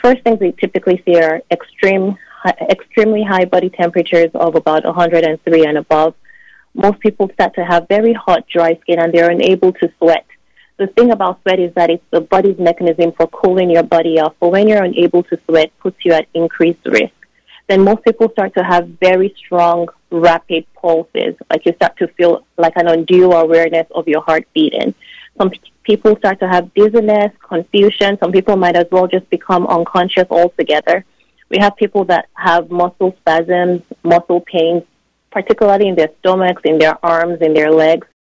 first things we typically see are extremely high body temperatures of about 103 and above. Most people start to have very hot, dry skin, and they're unable to sweat. The thing about sweat is that it's the body's mechanism for cooling your body off. But when you're unable to sweat, it puts you at increased risk. Then most people start to have very strong, rapid pulses. Like you start to feel like an undue awareness of your heart beating. Some people start to have dizziness, confusion. Some people might as well just become unconscious altogether. We have people that have muscle spasms, muscle pains, particularly in their stomachs, in their arms, in their legs.